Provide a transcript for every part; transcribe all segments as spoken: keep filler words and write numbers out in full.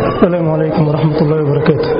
السلام عليكم ورحمة الله وبركاته.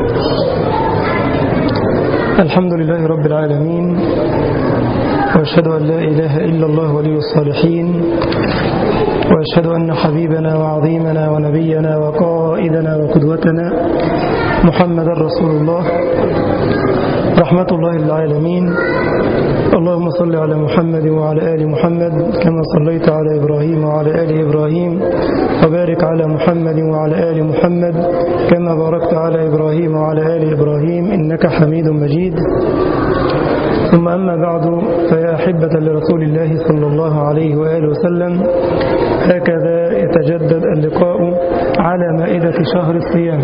الحمد لله رب العالمين، وأشهد أن لا إله إلا الله ولي الصالحين، وأشهد أن حبيبنا وعظيمنا ونبينا وقائدنا وقدوتنا محمد رسول الله رحمة الله للعالمين. اللهم صل على محمد وعلى آل محمد كما صليت على إبراهيم وعلى آل إبراهيم، وبارك على محمد وعلى آل محمد كما باركت على إبراهيم وعلى آل إبراهيم إنك حميد مجيد. ثم أما بعد، فيا أحبة لرسول الله صلى الله عليه وآله وسلم، هكذا يتجدد اللقاء على مائدة شهر الصيام،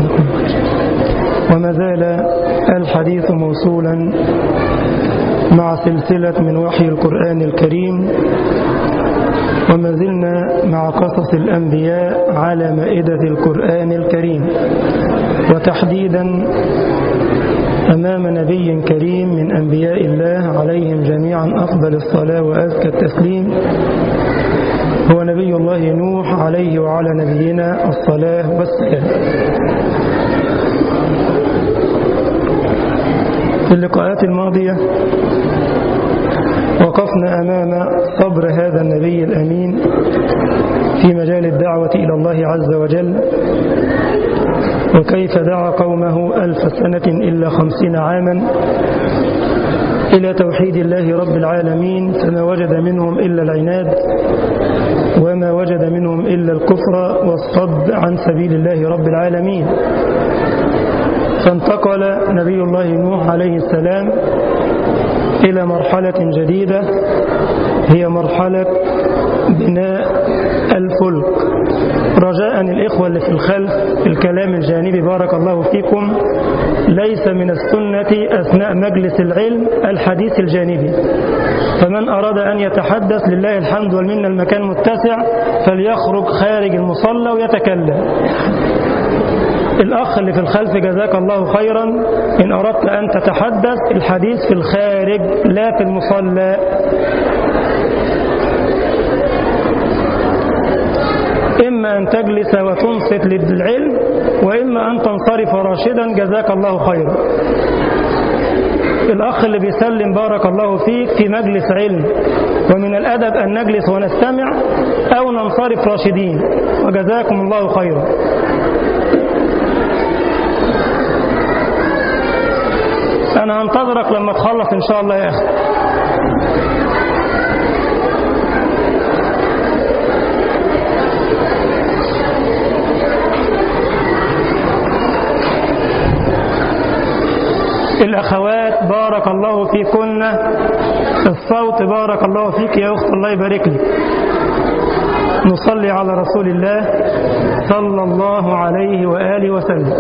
وما زال الحديث موصولا مع سلسلة من وحي القرآن الكريم، وما زلنا مع قصص الأنبياء على مائدة القرآن الكريم، وتحديدا أمام نبي كريم من أنبياء الله عليهم جميعا أفضل الصلاة وأزكى التسليم، هو نبي الله نوح عليه وعلى نبينا الصلاة والسلام. في اللقاءات الماضية وقفنا أمام صبر هذا النبي الأمين في مجال الدعوة إلى الله عز وجل، وكيف دعا قومه ألف سنة إلا خمسين عاما إلى توحيد الله رب العالمين، فما وجد منهم إلا العناد، وما وجد منهم إلا الكفر والصد عن سبيل الله رب العالمين. فانتقل نبي الله نوح عليه السلام إلى مرحلة جديدة، هي مرحلة بناء الفلك. رجاء الإخوة اللي في الخلف في الكلام الجانبي بارك الله فيكم، ليس من السنة أثناء مجلس العلم الحديث الجانبي، فمن أراد أن يتحدث لله الحمد والمنة المكان متسع فليخرج خارج المصلى ويتكلم. الأخ اللي في الخلف جزاك الله خيرا، إن أردت أن تتحدث الحديث في الخارج لا في المصلى. إما أن تجلس وتنصت للعلم، وإما أن تنصرف راشدا جزاك الله خيرا. الأخ اللي بيسلم بارك الله فيك في مجلس علم، ومن الأدب أن نجلس ونستمع أو ننصرف راشدين، وجزاكم الله خيرا. أنا هنتظرك لما تخلص إن شاء الله يا أخي. الأخوات بارك الله فيكن، الصوت بارك الله فيك يا أخت، الله يبارك لك. نصلي على رسول الله صلى الله عليه وآله وسلم.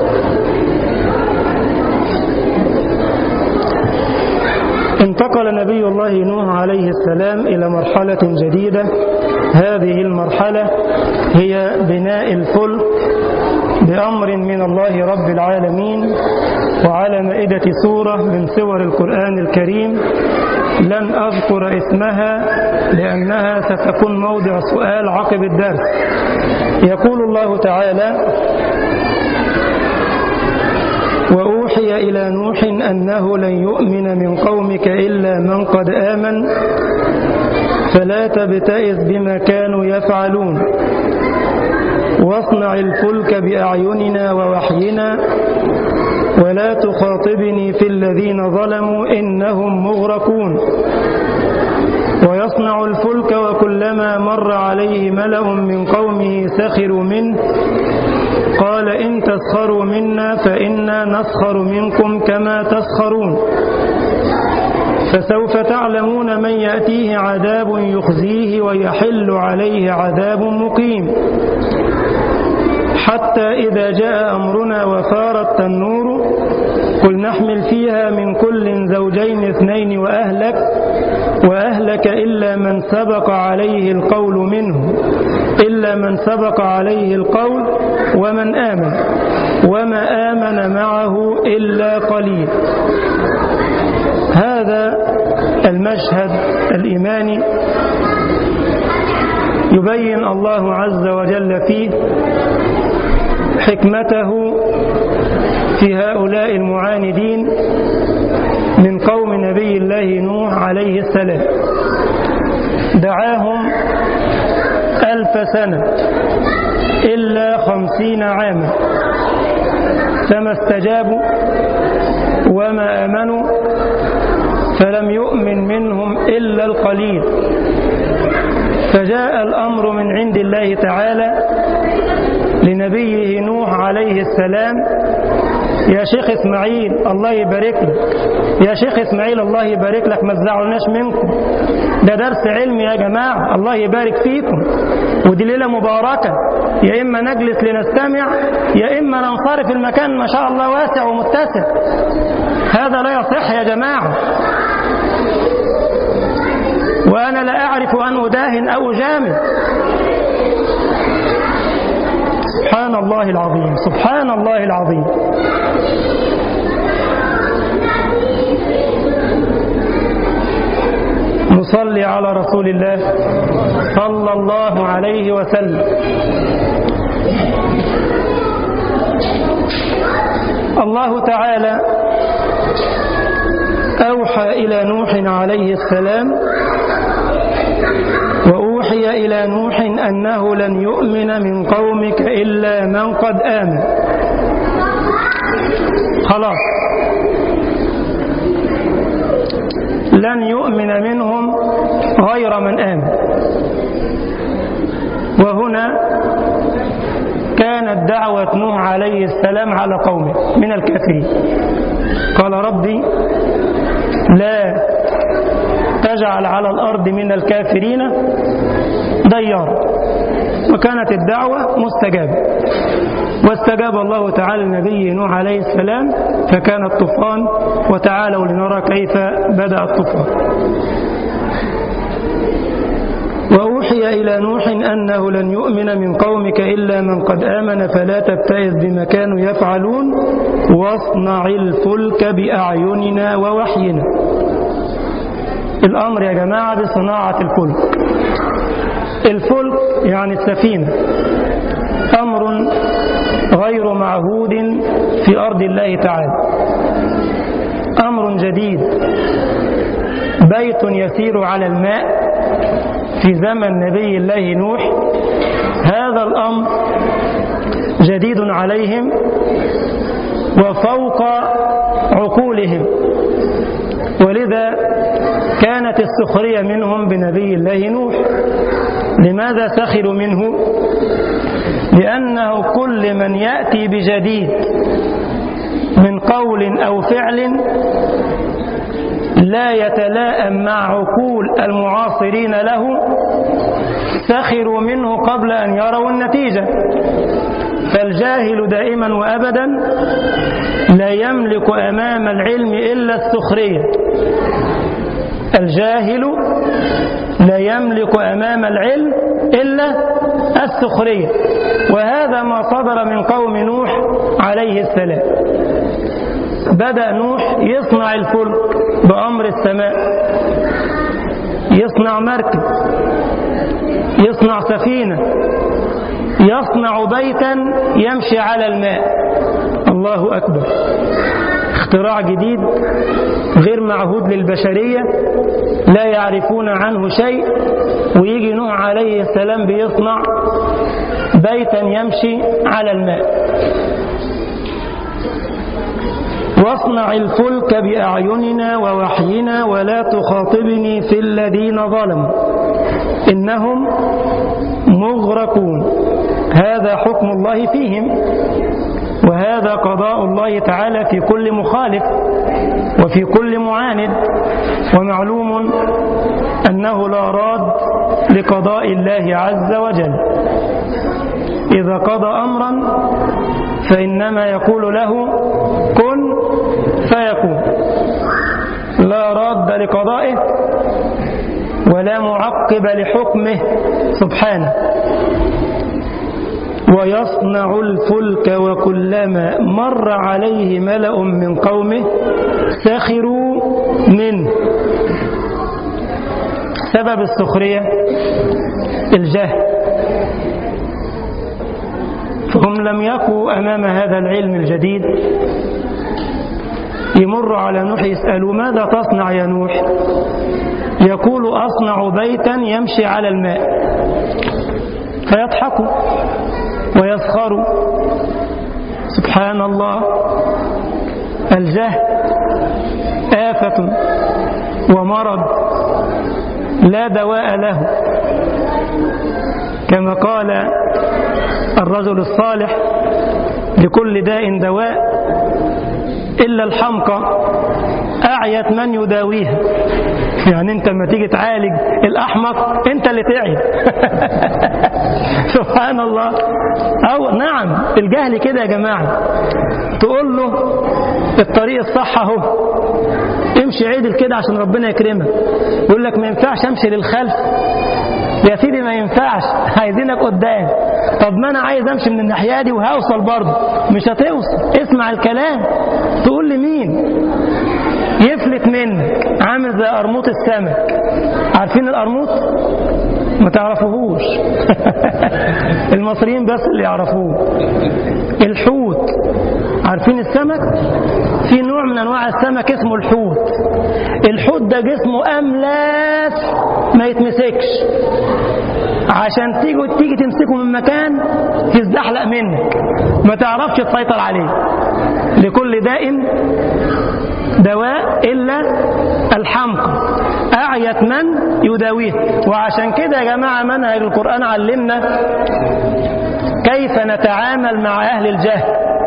انتقل نبي الله نوح عليه السلام إلى مرحلة جديدة، هذه المرحلة هي بناء الفلك بأمر من الله رب العالمين، وعلى مائدة سورة من سور القرآن الكريم لن أذكر اسمها لأنها ستكون موضع سؤال عقب الدرس. يقول الله تعالى: وأوحي إلى نوح أنه لن يؤمن من قومك إلا من قد آمن فلا تبتئس بما كانوا يفعلون واصنع الفلك بأعيننا ووحينا ولا تخاطبني في الذين ظلموا إنهم مغرقون. ويصنع الفلك وكلما مر عليه ملأ من قومه سخروا منه قال إن تسخروا منا فإنا نسخر منكم كما تسخرون فسوف تعلمون من يأتيه عذاب يخزيه ويحل عليه عذاب مقيم حتى إذا جاء أمرنا وفار التنور قل نحمل فيها من كل زوجين اثنين وأهلك وأهلك إلا من سبق عليه القول منهم إلا من سبق عليه القول ومن آمن وما آمن معه إلا قليل. هذا المشهد الإيماني يبين الله عز وجل فيه حكمته في هؤلاء المعاندين من قوم نبي الله نوح عليه السلام. دعاهم ألف سنة إلا خمسين عاما فما استجابوا وما آمنوا، فلم يؤمن منهم إلا القليل. فجاء الأمر من عند الله تعالى لنبيه نوح عليه السلام: يا شيخ إسماعيل الله يبارك لك، يا شيخ إسماعيل الله يبارك لك، ما تزعلناش منكم، ده درس علمي يا جماعة، الله يبارك فيكم، ودي ليلة مباركة، يا إما نجلس لنستمع يا إما ننصرف، المكان ما شاء الله واسع ومتسع. هذا لا يصح يا جماعة، وأنا لا أعرف أن أداهن أو أجامل. سبحان الله العظيم، سبحان الله العظيم. نصلي على رسول الله صلى الله عليه وسلم. الله تعالى أوحى إلى نوح عليه السلام: وأوحي إلى نوح أنه لن يؤمن من قومك إلا من قد آمن. خلاص، لن يؤمن منهم غير من آمن. وهنا كانت دعوة نوح عليه السلام على قومه من الكافرين. قال: ربي لا تجعل على الأرض من الكافرين ديارا. وكانت الدعوة مستجابة، واستجاب الله تعالى لنبيه نوح عليه السلام فكان الطوفان. وتعالوا لنرى كيف بدأ الطوفان. وأوحي إلى نوح أنه لن يؤمن من قومك إلا من قد آمن فلا تبتئس بما كانوا يفعلون واصنع الفلك بأعيننا ووحينا. الأمر يا جماعة بصناعة الفلك. الفلك يعني السفينة، أمر غير معهود في أرض الله تعالى، أمر جديد. بيت يسير على الماء في زمن نبي الله نوح، هذا الأمر جديد عليهم وفوق عقولهم، ولذا كانت السخرية منهم بنبي الله نوح. لماذا سخروا منه؟ لأنه كل من يأتي بجديد من قول أو فعل لا يتلائم مع عقول المعاصرين له سخروا منه قبل أن يروا النتيجة. فالجاهل دائما وأبدا لا يملك أمام العلم إلا السخرية. الجاهل لا يملك أمام العلم إلا السخرية، وهذا ما صدر من قوم نوح عليه السلام. بدأ نوح يصنع الفلك بأمر السماء، يصنع مركب، يصنع سفينة، يصنع بيتا يمشي على الماء. الله أكبر، اختراع جديد غير معهود للبشرية، لا يعرفون عنه شيء، ويجي نوح عليه السلام بيصنع بيتا يمشي على الماء. واصنع الفلك بأعيننا ووحينا ولا تخاطبني في الذين ظلموا إنهم مغرقون. هذا حكم الله فيهم، وهذا قضاء الله تعالى في كل مخالف وفي كل معاند. ومعلوم أنه لا راد لقضاء الله عز وجل. إذا قضى أمرا فإنما يقول له كن فيكون، لا راد لقضائه ولا معقب لحكمه سبحانه. ويصنع الفلك وكلما مر عليه ملأ من قومه سخروا منه. سبب السخرية الجهل. فهم لم يكوا أمام هذا العلم الجديد. يمر على نوح يسألوا ماذا تصنع يا نوح؟ يقول أصنع بيتا يمشي على الماء. فيضحكوا ويسخروا. سبحان الله، الجهل آفة ومرض لا دواء له، كما قال الرجل الصالح لكل داء دواء إلا الحمقى أعيت من يداويها. يعني أنت لما تيجي تعالج الأحمق أنت اللي تعي. سبحان الله. أو نعم الجهل كده يا جماعة، تقول له الطريق الصح اهو، امشي عدل كده عشان ربنا يكرمك، يقول لك ما ينفعش امشي للخلف. يا سيدي ما ينفعش، عايزينك قدام. طب ما انا عايز امشي من الناحيه دي وهوصل برضه. مش هتوصل، اسمع الكلام. تقول لي مين يفلت منك؟ عامل زي قرموط السمك. عارفين القرموط؟ ما تعرفوهوش. المصريين بس اللي يعرفوه. الحوت، عارفين السمك؟ في نوع من انواع السمك اسمه الحوت. الحوت ده جسمه املاس ما يتمسكش، عشان تيجي تيجي تمسكه من مكان تزحلق منك، ما تعرفش تسيطر عليه. لكل داء دواء إلا الحمقى أعيت من يداويه. وعشان كده يا جماعة منهج القرآن علمنا كيف نتعامل مع أهل الجهل.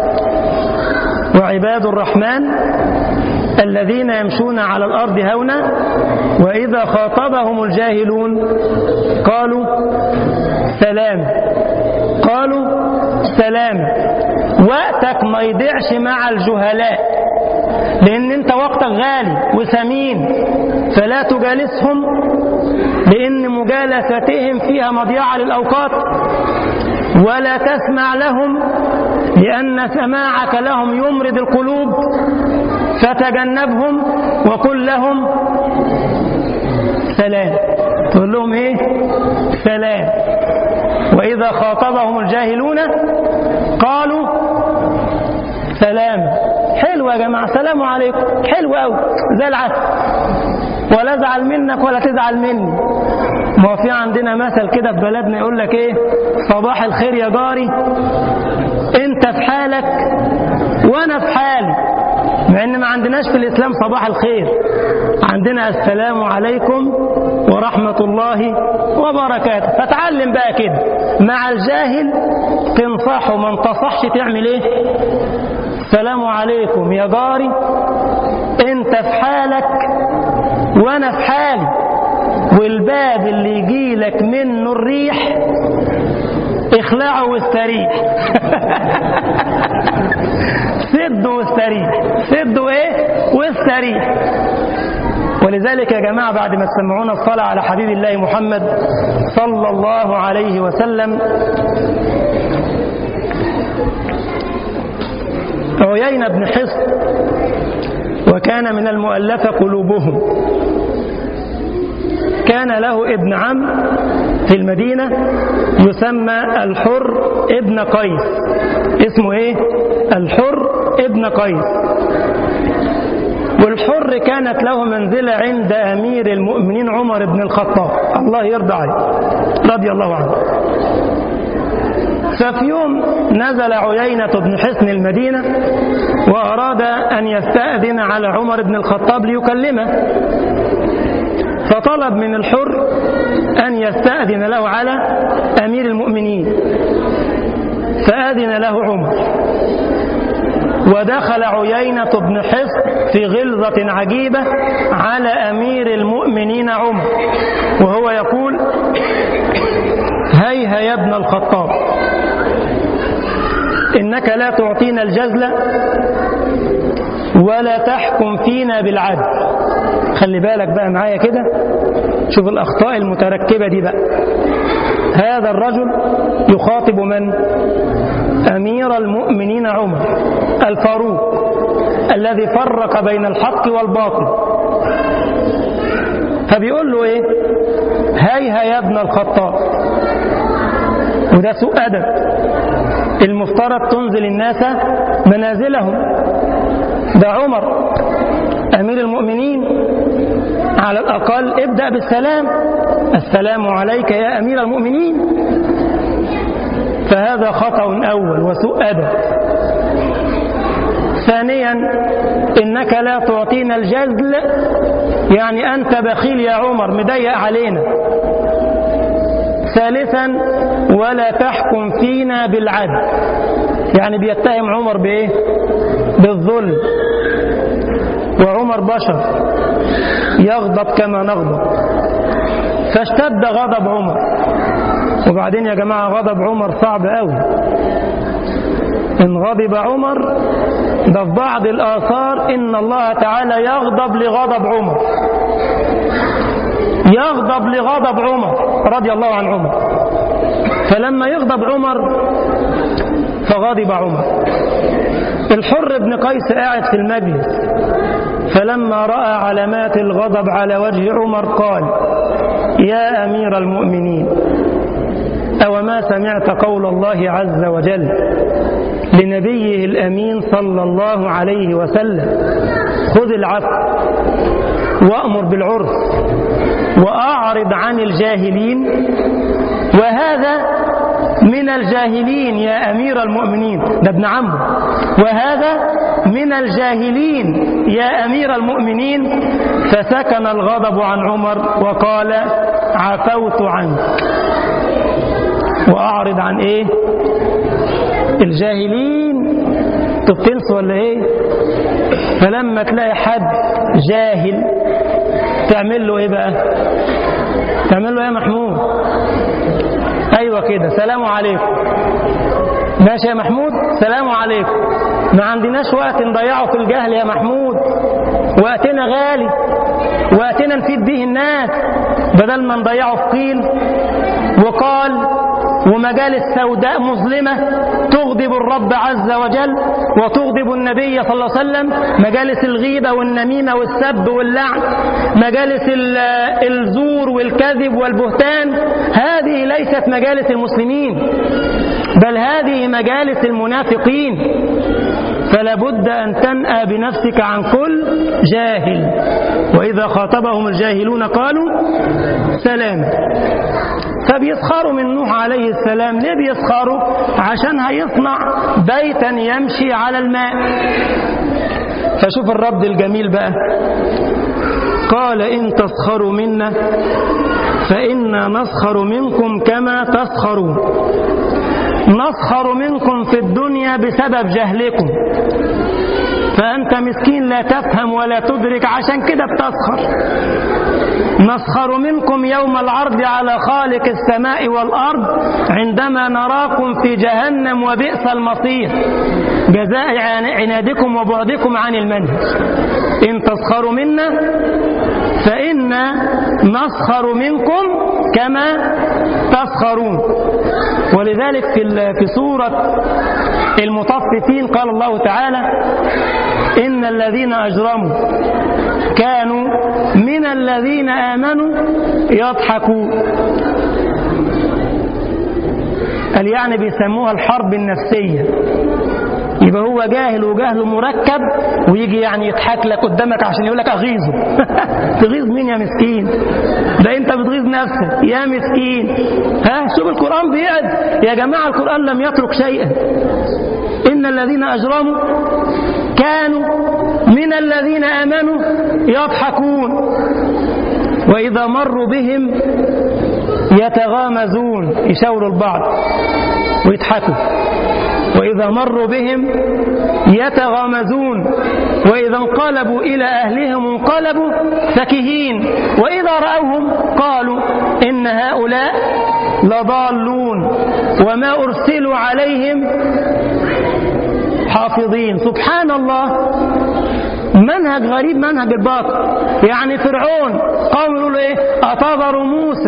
وعباد الرحمن الذين يمشون على الأرض هونا وإذا خاطبهم الجاهلون قالوا سلام. قالوا سلام. وقتك ما يضيعش مع الجهلاء، لأن أنت وقتك غالي وثمين، فلا تجالسهم، لأن مجالستهم فيها مضيعة للأوقات. ولا تسمع لهم، لأن سماعك لهم يمرض القلوب. فتجنبهم وقل لهم سلام. تقول لهم إيه؟ سلام. وإذا خاطبهم الجاهلون قالوا سلام. حلو يا جماعة، سلام عليكم، حلو قوي زي العسل، ولا ازعل منك ولا تزعل مني. ما هو في عندنا مثل كده في بلدنا يقول لك ايه؟ صباح الخير يا جاري، انت في حالك وانا في حالي. مع ان ما عندناش في الاسلام صباح الخير، عندنا السلام عليكم ورحمة الله وبركاته. فتعلم بقى كده مع الجاهل تنصحه، ما انتصحش تعمل ايه؟ السلام عليكم يا جاري، انت في حالك وانا في حالي، والباب اللي يجي لك منه الريح اخلعه واستريح. سد واستريح، سد وايه واستريح. ولذلك يا جماعة بعد ما تسمعون الصلاة على حبيب الله محمد صلى الله عليه وسلم، عيينة بن حصن، وكان من المؤلفة قلوبهم، كان له ابن عم في المدينة يسمى الحر ابن قيس. اسمه ايه؟ الحر ابن قيس. والحر كانت له منزلة عند أمير المؤمنين عمر بن الخطاب الله يرضى عليه رضي الله عنه. ففي يوم نزل عيينة بن حصن المدينة وأراد أن يستأذن على عمر بن الخطاب ليكلمه، فطلب من الحر أن يستأذن له على أمير المؤمنين، فأذن له عمر. ودخل عيينة بن حصن في غلظة عجيبة على أمير المؤمنين عمر، وهو يقول: هيها يا ابن الخطاب، إنك لا تعطينا الجزل ولا تحكم فينا بالعدل. خلي بالك بقى معايا كده، شوف الأخطاء المتركبة دي بقى. هذا الرجل يخاطب من؟ أمير المؤمنين عمر الفاروق الذي فرق بين الحق والباطل. فبيقول له إيه؟ هيها يا ابن الخطاب. وده سوء أدب. المفترض تنزل الناس منازلهم. ده عمر أمير المؤمنين، على الأقل ابدأ بالسلام، السلام عليك يا أمير المؤمنين. فهذا خطأ أول وسوء أدب. ثانيا، إنك لا تعطينا الجزل، يعني أنت بخيل يا عمر مضيق علينا. ثالثا، ولا تحكم فينا بالعدل، يعني بيتهم عمر بإيه؟ بالظلم. وعمر بشر يغضب كما نغضب، فاشتد غضب عمر. وبعدين يا جماعة غضب عمر صعب قوي. إن غضب عمر، ده في بعض الآثار إن الله تعالى يغضب لغضب عمر، يغضب لغضب عمر رضي الله عن عمر. فلما يغضب عمر فغضب عمر. الحر بن قيس قاعد في المجلس، فلما رأى علامات الغضب على وجه عمر قال: يا أمير المؤمنين، أو ما سمعت قول الله عز وجل لنبيه الأمين صلى الله عليه وسلم: خذ العفو وأمر بالعرف وأعرض عن الجاهلين، وهذا من الجاهلين يا أمير المؤمنين. ده ابن عمه. وهذا من الجاهلين يا أمير المؤمنين. فسكن الغضب عن عمر وقال: عفوت عنك. وأعرض عن إيه؟ الجاهلين. طب تنسوا ولا إيه؟ فلما تلاقي حد جاهل تعمل له إيه بقى؟ تعمل له إيه يا محمود؟ أيوة كده، سلام عليكم. ماشي يا محمود، سلام عليكم. ما عندناش وقت نضيعه في الجهل يا محمود، وقتنا غالي، وقتنا نفيد به الناس، بدل ما نضيعه في قيل وقال ومجالس سوداء مظلمة تغضب الرب عز وجل وتغضب النبي صلى الله عليه وسلم، مجالس الغيبة والنميمة والسب واللعن، مجالس الزور والكذب والبهتان. هذه ليست مجالس المسلمين، بل هذه مجالس المنافقين. فلا بد أن تنأى بنفسك عن كل جاهل، وإذا خاطبهم الجاهلون قالوا سلام. فبيسخروا من نوح عليه السلام. ليه بيسخروا؟ عشان هيصنع بيتا يمشي على الماء. فشوف الرد الجميل بقى، قال: إن تسخروا منا فإنا نسخر منكم كما تسخرون. نسخر منكم في الدنيا بسبب جهلكم، فأنت مسكين لا تفهم ولا تدرك، عشان كده بتسخر. نسخر منكم يوم العرض على خالق السماء والأرض عندما نراكم في جهنم وبئس المصير، جزاء عنادكم وبعدكم عن المنهج. إن تسخروا منا فإنا نسخر منكم كما تسخرون. ولذلك في في سورة المطففين قال الله تعالى: إن الذين أجرموا كانوا من الذين آمنوا يضحكون. قال يعني بيسموها الحرب النفسية. يبقى هو جاهل وجهله مركب، ويجي يعني يضحك لك قدامك عشان يقول لك أغيظه. تغيظ مين يا مسكين؟ ده أنت بتغيظ نفسك يا مسكين. ها، شوف القرآن بيقعد يا جماعة، القرآن لم يترك شيئا. إن الذين أجرموا كانوا من الذين آمنوا يضحكون وإذا مروا بهم يتغامزون، يشاوروا البعض ويضحكوا. وإذا مروا بهم يتغامزون وإذا انقلبوا إلى أهلهم انقلبوا فكهين وإذا رأوهم قالوا إن هؤلاء لضالون وما أرسلوا عليهم حافظين. سبحان الله، منهج غريب، منهج الباطل. يعني فرعون قوم يقولوا إيه؟ أتذر موسى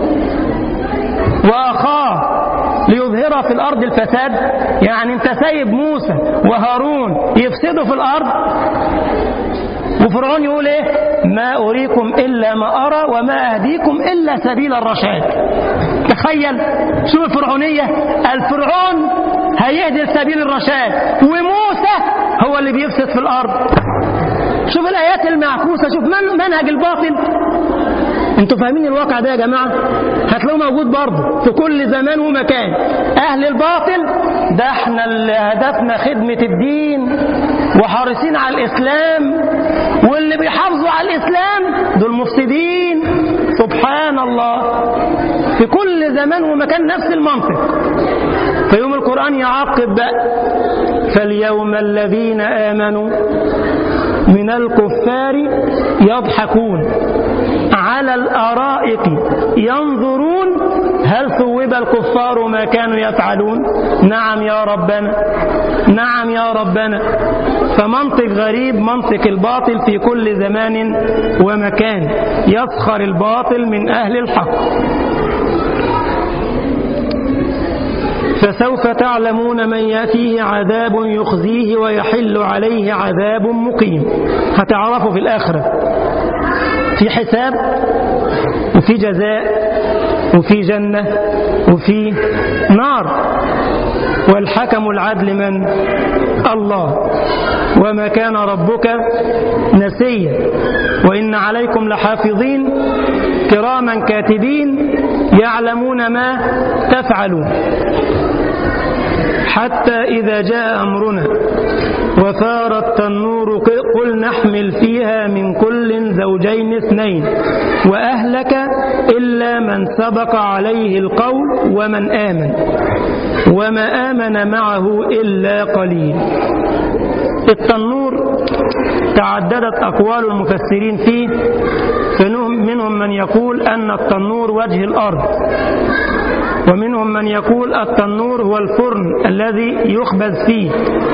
وأخاه ليظهر في الأرض الفساد. يعني أنت سايب موسى وهارون يفسدوا في الأرض. وفرعون يقول ايه؟ ما أريكم إلا ما أرى وما أهديكم إلا سبيل الرشاد. تخيل شوف الفرعونية، الفرعون هيهدي سبيل الرشاد وموسى هو اللي بيفسد في الأرض. شوف الآيات المعكوسة، شوف من منهج الباطل. انتوا فاهمين الواقع ده يا جماعة؟ هتلاقوه موجود برضه في كل زمان ومكان. أهل الباطل ده احنا اللي هدفنا خدمة الدين وحريصين على الإسلام، واللي بيحافظوا على الإسلام دول مفسدين. سبحان الله، في كل زمان ومكان نفس المنطق. فيوم القرآن يعقب بقى: فاليوم الذين آمنوا من الكفار يضحكون على الأرائك ينظرون هل ثوب الكفار ما كانوا يفعلون. نعم يا ربنا، نعم يا ربنا. فمنطق غريب، منطق الباطل في كل زمان ومكان، يسخر الباطل من أهل الحق. فسوف تعلمون من يأتيه عذاب يخزيه ويحل عليه عذاب مقيم. هتعرفوا في الآخرة، في حساب وفي جزاء وفي جنة وفي نار. والحكم العدل من؟ الله. وما كان ربك نسيا. وإن عليكم لحافظين كراما كاتبين يعلمون ما تفعلون. حتى إذا جاء أمرنا وفار التنور قل نحمل فيها من كل زوجين اثنين وأهلك إلا من سبق عليه القول ومن آمن وما آمن معه إلا قليل. التنور تعددت أقوال المفسرين فيه، فمنهم من يقول أن التنور وجه الأرض، ومنهم من يقول التنور هو الفرن الذي يخبز فيه،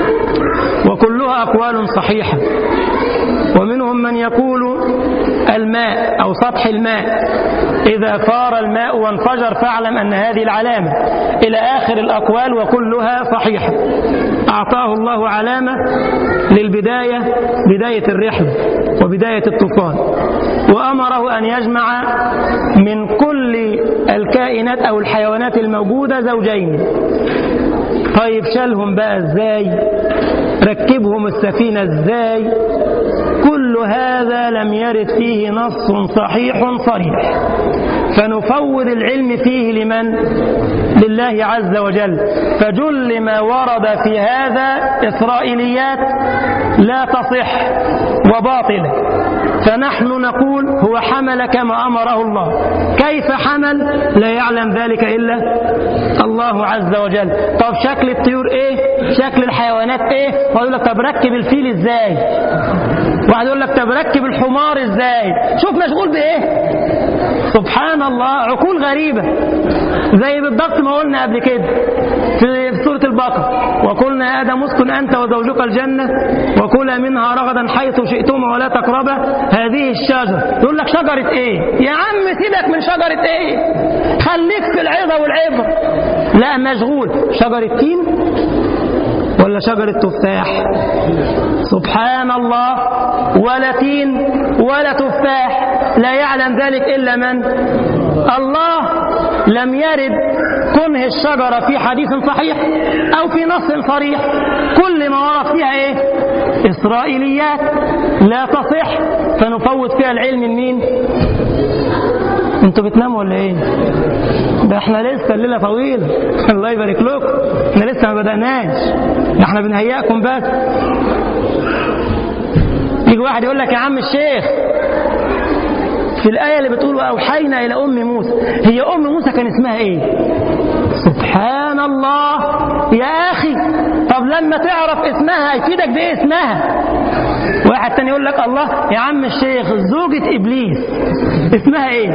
وكلها أقوال صحيحة. ومنهم من يقول الماء أو سطح الماء، إذا فار الماء وانفجر فاعلم أن هذه العلامة، إلى آخر الأقوال وكلها صحيحة. أعطاه الله علامة للبداية، بداية الرحلة وبداية الطوفان، وأمره أن يجمع من كل الكائنات أو الحيوانات الموجودة زوجين. طيب شالهم بقى إزاي؟ ركبهم السفينة إزاي؟ كل هذا لم يرد فيه نص صحيح صريح، فنفوض العلم فيه لمن؟ لله عز وجل. فجل ما ورد في هذا إسرائيليات لا تصح وباطلة، فنحن نقول هو حمل كما أمره الله. كيف حمل؟ لا يعلم ذلك إلا الله عز وجل. طب شكل الطيور إيه؟ شكل الحيوانات إيه؟ ويقول لك طب ركب الفيل إزاي؟ واحد يقول لك طب ركب الحمار إزاي؟ شوف مشغول بإيه؟ سبحان الله، عقول غريبة. زي بالضبط ما قلنا قبل كده في سورة البقرة: وقلنا يا آدم اسكن أنت وزوجك الجنة وكلا منها رغدا حيث شئتما ولا تقربا هذه الشجرة. يقول لك شجرة إيه؟ يا عم سيبك من شجرة إيه، خليك في العظة والعبر. لا، مشغول شجرة تين ولا شجرة تفاح؟ سبحان الله، ولا تين ولا تفاح، لا يعلم ذلك إلا من؟ الله. لم يرد كنه الشجرة في حديث صحيح أو في نص صريح، كل ما ورد فيها إيه؟ إسرائيليات لا تصح، فنفوت فيها العلم لمين؟ انتوا بتناموا ولا ايه؟ ده احنا لسه الليلة طويلة. الله يبارك لكم، احنا لسه ما بدأناش، ده احنا بنهيئكم بس. يجي واحد يقول لك يا عم الشيخ في الآية اللي بتقول وأوحينا إلى أم موسى، هي أم موسى كان اسمها إيه؟ سبحان الله يا أخي، طب لما تعرف اسمها يفيدك بإيه اسمها؟ واحد تاني يقول لك الله يا عم الشيخ زوجة إبليس اسمها إيه؟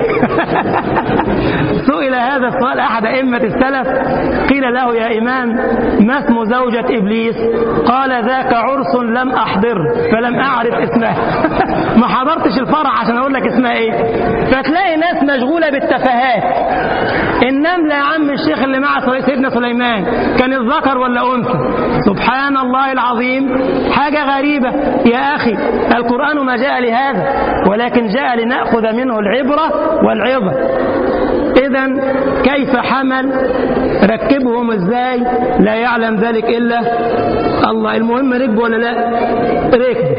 سئل هذا السؤال أحد أئمة السلف، قيل له يا إمام ما اسم زوجة إبليس؟ قال ذاك عرس لم أحضر فلم أعرف اسمها. ما حضرتش الفرح عشان أقول لك اسمها إيه. فتلاقي ناس مشغولة بالتفاهات. النملة يا عم الشيخ اللي مع سيدنا سليمان كان الذكر ولا أنثى؟ سبحان الله العظيم، حاجة غريبة. يا أخي أخي، القرآن ما جاء لهذا، ولكن جاء لنأخذ منه العبرة والعظة. إذن كيف حمل، ركبهم إزاي، لا يعلم ذلك إلا الله. المهم ركب ولا لا؟ ركب.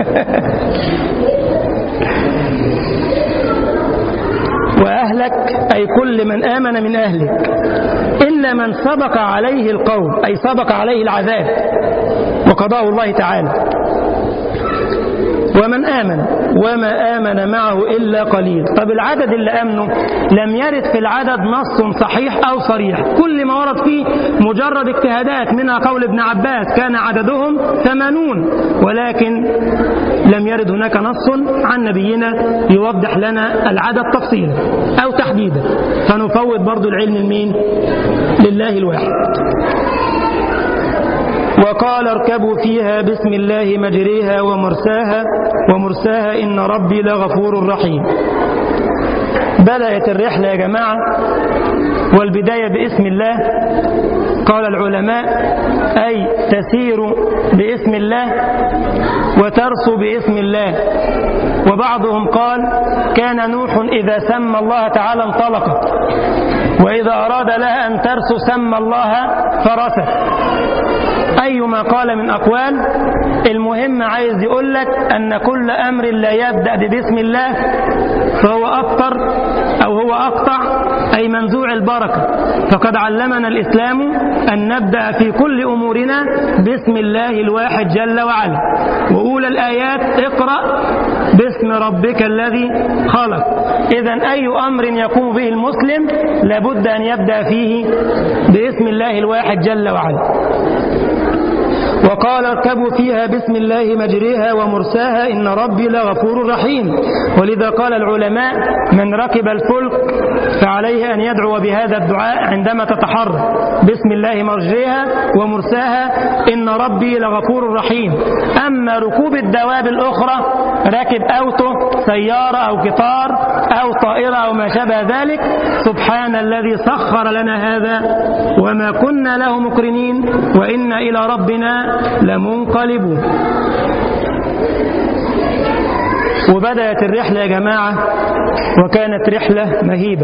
وأهلك أي كل من آمن من أهلك إلا من سبق عليه القول، أي سبق عليه العذاب وقضاء الله تعالى. ومن آمن وما آمن معه إلا قليل. طب العدد اللي آمنوا لم يرد في العدد نص صحيح أو صريح، كل ما ورد فيه مجرد اجتهادات، منها قول ابن عباس كان عددهم ثمانون، ولكن لم يرد هناك نص عن نبينا يوضح لنا العدد تفصيلا أو تحديدا، فنفوض برضو العلم لمين؟ لله الواحد. وقال اركبوا فيها بسم الله مجريها ومرساها ومرساها إن ربي لغفور رحيم. بدأت الرحلة يا جماعة، والبداية باسم الله. قال العلماء أي تسير باسم الله وترسو باسم الله. وبعضهم قال كان نوح إذا سمى الله تعالى انطلقت، وإذا أراد لها أن ترسو سمى الله فرست. أيما قال من أقوال، المهم عايز يقول لك أن كل أمر لا يبدأ ببسم الله فهو أبتر أو هو أقطع، أي منزوع البركة. فقد علمنا الإسلام أن نبدأ في كل أمورنا باسم الله الواحد جل وعلا. وأولى الآيات اقرأ باسم ربك الذي خلق. إذن أي أمر يقوم به المسلم لابد أن يبدأ فيه باسم الله الواحد جل وعلا. وقال اركبوا فيها بسم الله مجريها ومرساها إن ربي لغفور رحيم. ولذا قال العلماء من ركب الفلك فعليه أن يدعو بهذا الدعاء عندما تتحرك، بسم الله مرجيها ومرساها إن ربي لغفور رحيم. أما ركوب الدواب الأخرى، راكب أوتو سيارة أو قطار أو طائرة أو ما شابه ذلك، سبحان الذي سخر لنا هذا وما كنا له مقرنين وإنا إلى ربنا لمنقلبون. وبدأت الرحلة يا جماعة، وكانت رحلة مهيبة.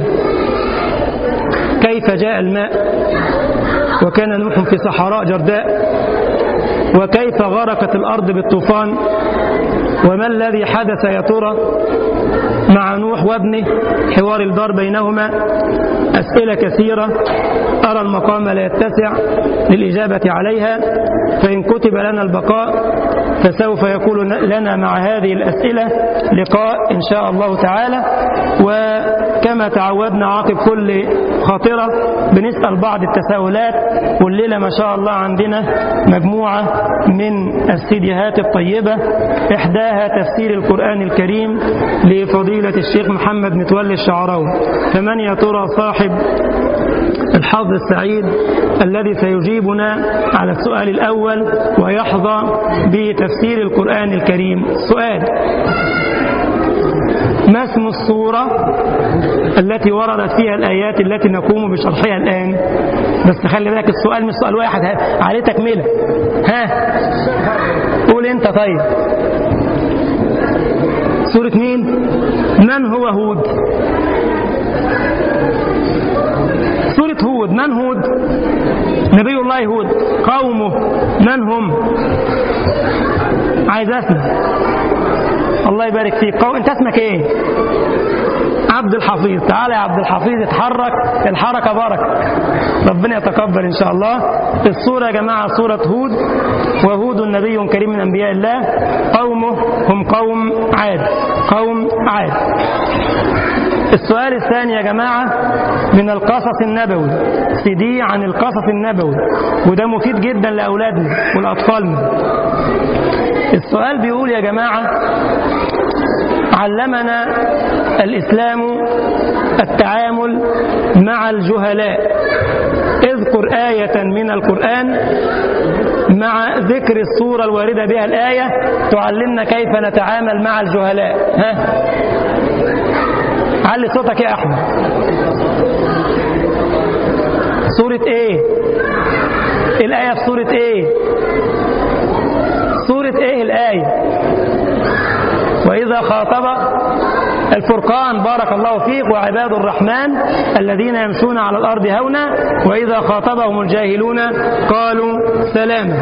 كيف جاء الماء، وكان نوح في صحراء جرداء، وكيف غرقت الأرض بالطوفان، وما الذي حدث يا ترى مع نوح وابنه، حوار الدار بينهما. أسئلة كثيرة أرى المقام لا يتسع للإجابة عليها، فإن كتب لنا البقاء فسوف يكون لنا مع هذه الأسئلة لقاء إن شاء الله تعالى. وكما تعودنا عقب كل خاطرة بنسأل بعض التساؤلات، والليلة ما شاء الله عندنا مجموعة من السيديهات الطيبة، إحداها تفسير القرآن الكريم لفضيلة الشيخ محمد متولي الشعراوي. فمن يا ترى صاحب الحظ السعيد الذي سيجيبنا على السؤال الأول ويحظى بتفسير القرآن الكريم؟ سؤال: ما اسم الصورة التي وردت فيها الآيات التي نقوم بشرحها الآن؟ بس خلي بالك السؤال مش سؤال واحد، عليه تكملة. ها قول انت. طيب سورة مين؟ من هو هود؟ سورة هود. من هود؟ نبي الله هود. قومه من هم؟ عايز اسمع. الله يبارك فيك. قوم. انت اسمك ايه؟ عبد الحفيظ. تعالى يا عبد الحفيظ، اتحرك، الحركة بركة، ربنا يتقبل إن شاء الله. الصورة يا جماعة صورة هود، وهود نبي كريم من أنبياء الله. قومه هم قوم عاد. قوم عاد. السؤال الثاني يا جماعة من القصص النبوي، سيدي عن القصص النبوي، وده مفيد جدا لأولادنا والأطفالنا. السؤال بيقول يا جماعة: علمنا الإسلام التعامل مع الجهلاء، اذكر آية من القرآن مع ذكر الصورة الواردة بها الآية تعلمنا كيف نتعامل مع الجهلاء. ها علي صوتك يا أحمد. سورة ايه؟ الآية في سورة ايه؟ سورة ايه الآية؟ وإذا خاطب الفرقان بارك الله فيك، وعباد الرحمن الذين يمشون على الأرض هونا وإذا خاطبهم الجاهلون قالوا سلاما.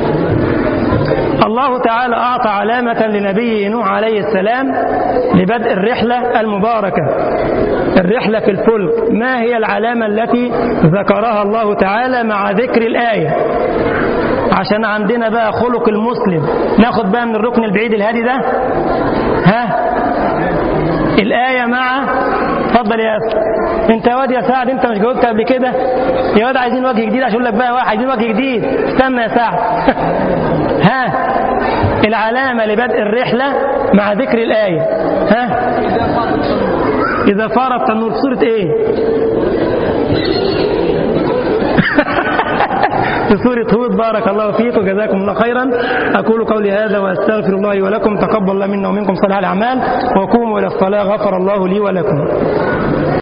الله تعالى أعطى علامة لنبيه نوح عليه السلام لبدء الرحلة المباركة، الرحلة في الفلك. ما هي العلامة التي ذكرها الله تعالى مع ذكر الآية؟ عشان عندنا بقى خلق المسلم، ناخد بقى من الركن البعيد الهادي ده. ها الآية مع اتفضل يا أسف. انت يا واد يا سعد، انت مش جاوبت قبل كده يا واد؟ عايزين وجه جديد عشان اقول لك بقى واحد عايزين وجه جديد. استنى يا سعد. ها العلامة لبدء الرحلة مع ذكر الآية. ها إذا فار التنور. سورة ايه؟ في سورة هود. بارك الله فيك وجزاكم الله خيرا. أقول قولي هذا وأستغفر الله لي ولكم. تقبل الله منا ومنكم صالح الأعمال، وقوموا إلى الصلاة. غفر الله لي ولكم.